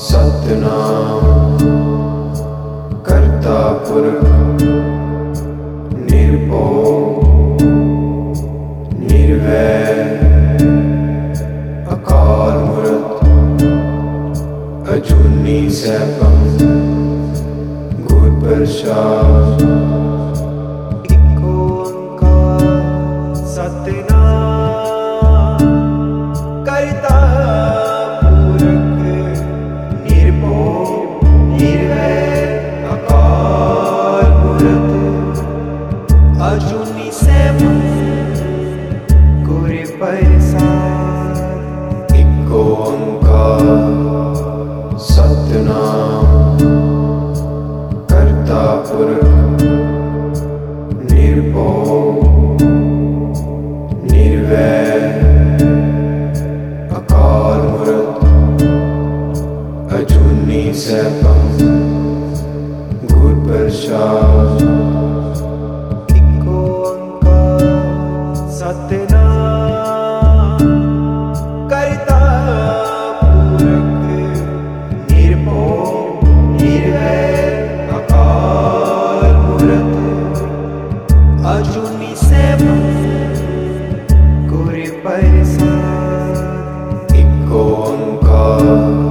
सतनाम करता पुरख निर्भो निर्वैर अकाल मूरत अजूनी सैभं गुर प्रसाद। एक ओंकार सतनाम करता पुरख निर्भो निर्वैर अकाल मूरत अजूनी सैभं गुर प्रसाद। एक ओंकार सतनाम करता पुरख निर्भो निर्वैर अकाल मूरत अजूनी सैभं गुर प्रसाद। एक ओंकार सतनाम करता पुरख निर्भो निर्वैर अकाल मूरत अजूनी सैभं गुर प्रसाद। एक ओंकार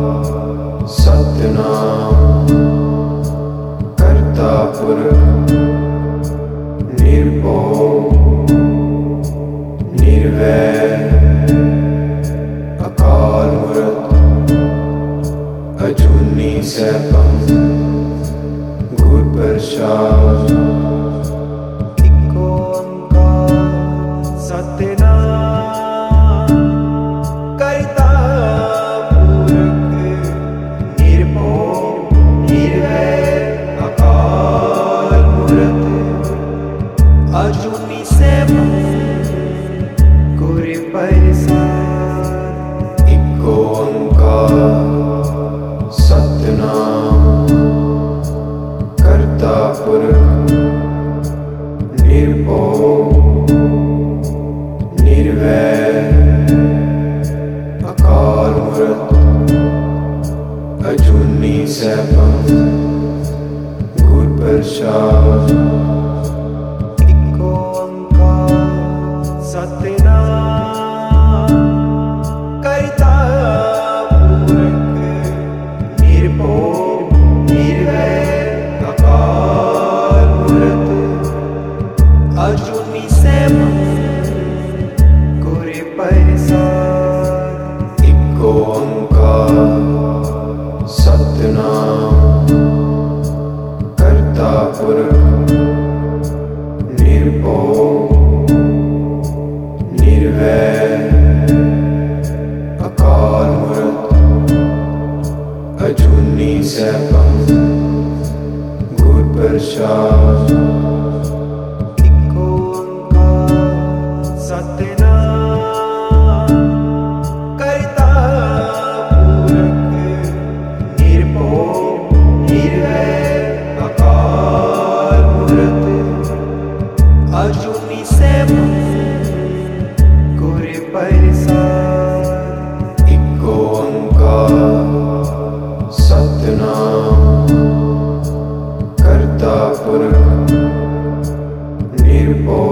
सतनाम करता पुरख निर्भो निर्वैर अकाल मूरत अजूनी सैभं गुर प्रसाद। एक ओंकार सतनाम करता पुरख निर्भो निर्वैर अकाल मूरत अजूनी सैभं गुर प्रसाद। एक ओंकार सतनाम करता पुरख निर्भो निर्वैर अकाल मूरत अजूनी सैभं गुर प्रसाद। एक ओंकार सतनाम करता पुरख निर्भो निर्वैर अकाल मूरत अजूनी सैभं गुर प्रसाद। एक ओंकार सतनाम करता पुरख निर्भो निर्वैर अकाल मूरत अजूनी सैभं गुर प्रसाद। एक ओंकार सतनाम करता पुरख निर्भो निर्वैर अकाल मूरत अजूनी सैभं गुर प्रसाद। एक ओंकार सतनाम करता पुरख निर्भो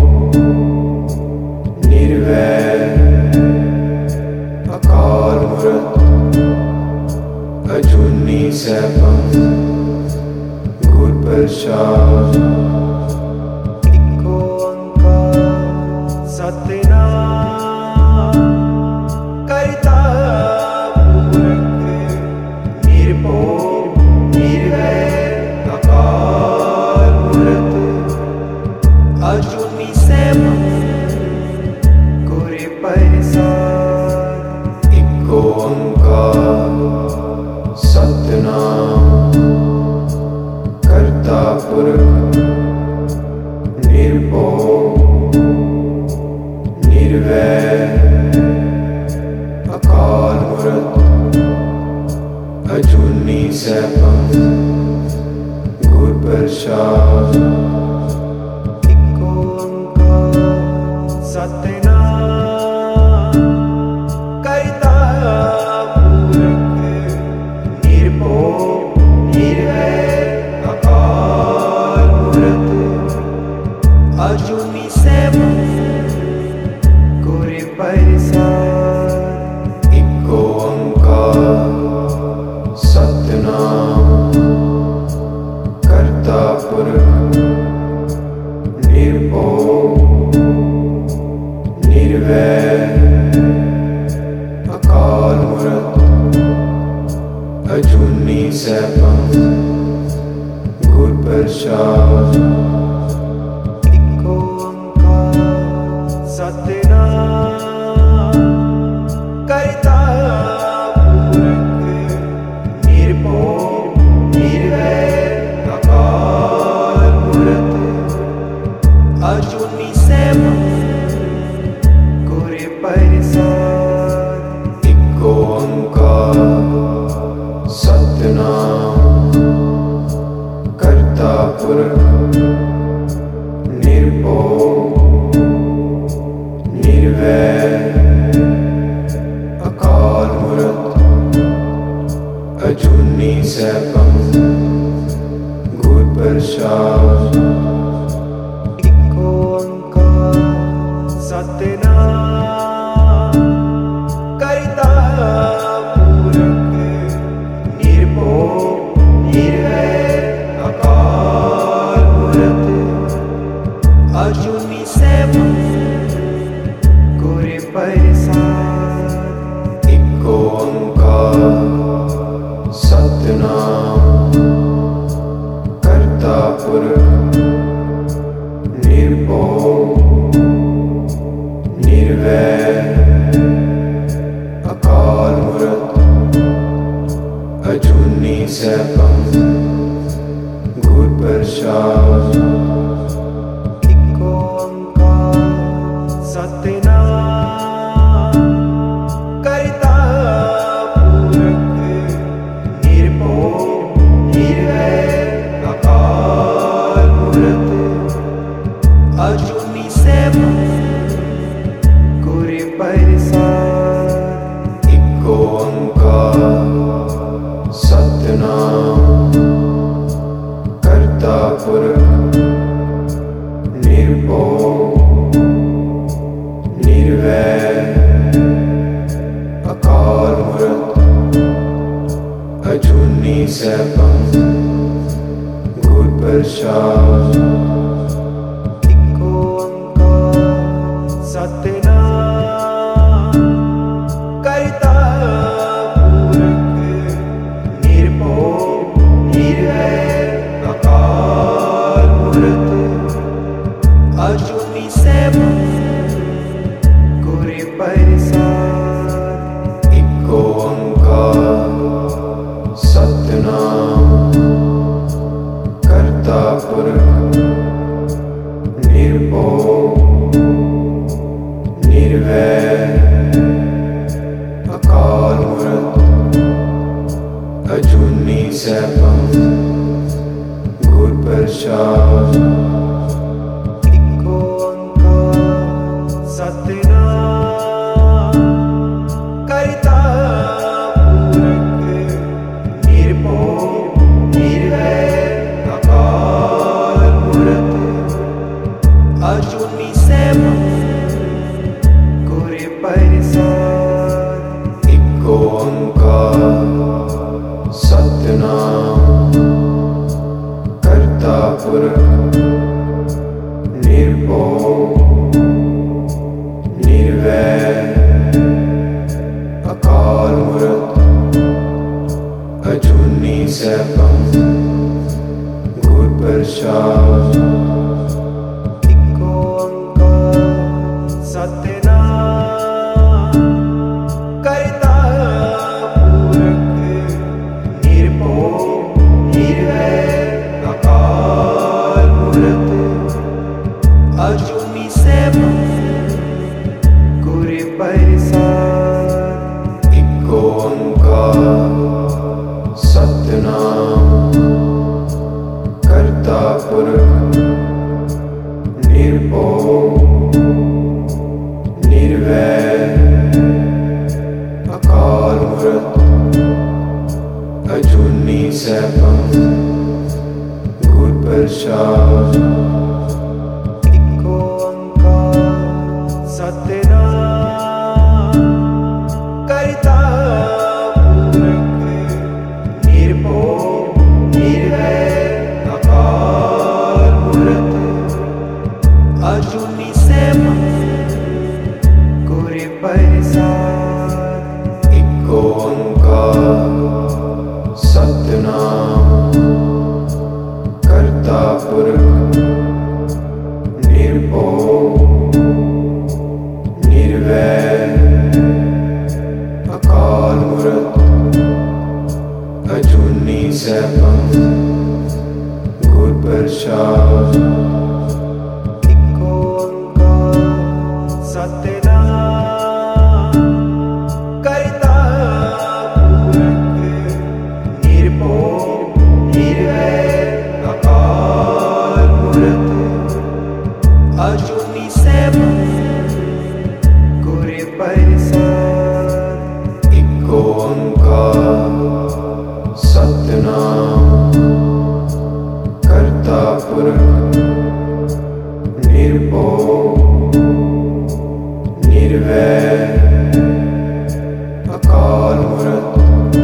निर्वैर अकाल मूरत अजूनी सैभं गुर प्रसाद। एक ओंकार सतनाम करता पुरख निर्भो निर्वैर अकाल मूरत अजूनी सैभं गुर प्रसाद। एक ओंकार सतनाम करता पुरख निर्भो निर्वैर अकाल मूरत अजूनी सैभं गुर प्रसाद। एक ओंकार सतनाम करता पुरख अजूनी सैभं गुर प्रसाद। इको ओंकार सतनाम करता पुरख निर्भय निर्वैर अकाल मूरत अजूनी सैभं गुर प्रसाद। इको ओंकार सतनाम करता पुरख निर्भय निर्वैर अकाल मूरत अजूनी सैभं गुर प्रसाद। इको ओंकार सतनाम करता पुरख निर्भय निर्वैर अकाल मूरत अजूनी सैभं गुर प्रसाद। इको ओंकार सतनाम करता पुरख निर्भय निर्वैर अकाल मूरत अजूनी सैभं गुर प्रसाद। इको ओंकार सतनाम करता पुरख निर्भय निर्वैर अकाल मूरत अजूनी सैभं गुर प्रसाद। इको ओंकार सतनाम करता पुरख निर्भय निर्वैर अकाल मूरत अजूनी सैभं गुर प्रसाद। इको ओंकार सतनाम करता पुरख निर्भय निर्वैर अकाल मूरत अजूनी सैभं गुर प्रसाद। इको ओंकार सतनाम करता पुरख निर्भय निर्वैर अकाल मूरत अजूनी सैभं गुर प्रसाद। इको ओंकार सतनाम करता पुरख निर्भय निर्वैर अकाल मूरत अजूनी सैभं गुर प्रसाद। इको ओंकार सतनाम करता पुरख निर्भय निर्वैर अकाल मूरत अजूनी सैभं गुर प्रसाद। इको ओंकार सतनाम करता पुरख निर्भय निर्वैर अकाल मूरत अजूनी सैभं गुर प्रसाद। इको ओंकार सतनाम करता पुरख निर्भय निर्वैर अकाल मूरत अजूनी सैभं गुर प्रसाद। इको ओंकार सतनाम करता पुरख निर्भय निर्वैर अकाल मूरत अजूनी सैभं गुर प्रसाद। इको ओंकार सतनाम करता पुरख निर्भय निर्वैर अकाल मूरत अजूनी सैभं गुर प्रसाद। इको ओंकार सतनाम करता पुरख निर्भय निर्वैर अकाल मूरत अजूनी सैभं गुर प्रसाद। इको ओंकार सतनाम करता पुरख निर्भय निर्वैर अकाल मूरत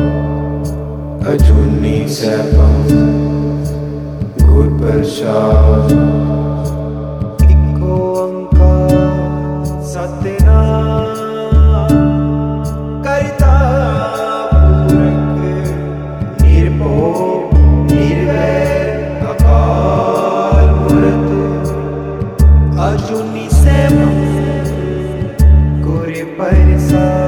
अजूनी सैभं गुर प्रसाद। इको ओंकार सतनाम करता पुरख निर्भय निर्वैर अकाल मूरत अजूनी सैभं गुर प्रसाद।